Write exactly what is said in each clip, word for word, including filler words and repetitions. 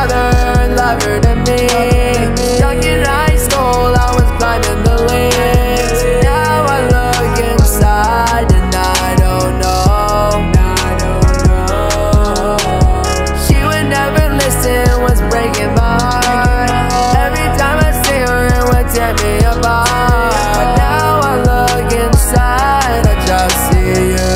another lover to me. Young in high school, I was climbing the leagues. Now I look inside and I don't know. She would never listen, was breaking my heart. Every time I see her, it would tear me apart. Now I look inside, I just see you.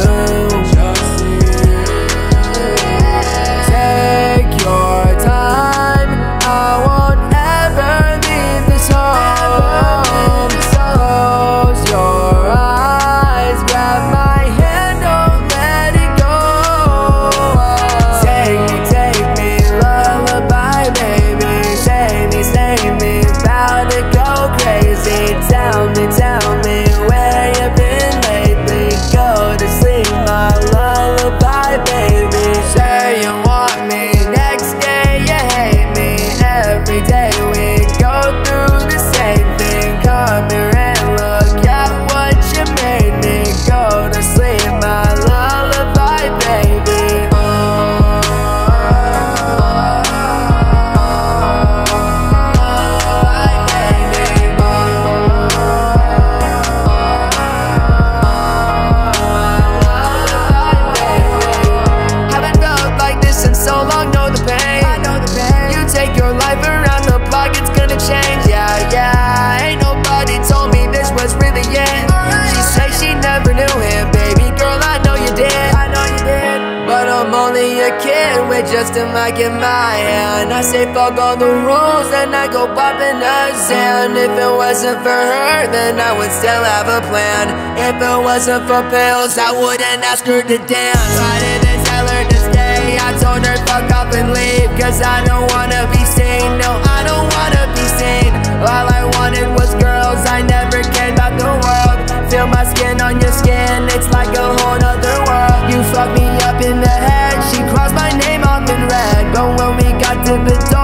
Take your time, I won't ever leave this home. Close your eyes, grab my hand, don't let it go. Take me, take me, lullaby, baby. Save me, save me, about to go crazy. Tell me, tell me where you been lately. Go to sleep, my lullaby, baby. Say you want me, next day you hate me. Every day we go through the same thing. Come here and look at what you made me. Go to sleep, my lullaby, baby. Haven't felt like this in so long, know the pain. You take your life around the block, it's gonna change. Yeah, yeah, ain't nobody told me this was really it. She say she never knew him, baby girl, I know you did. I know you did. But I'm only a kid with just a mic in my hand. I say fuck all the rules and I go popping a Xan. If it wasn't for her, then I would still have a plan. If it wasn't for pills, I wouldn't ask her to dance. I didn't tell her to stay, I told her fuck off and leave. Cause I don't wanna be seen, no I don't wanna be seen. All I wanted was girls, I never cared about the world. Feel my skin on your skin, it's like a whole nother world. You fucked me up in the head, she crossed my name off in red. But when we got to the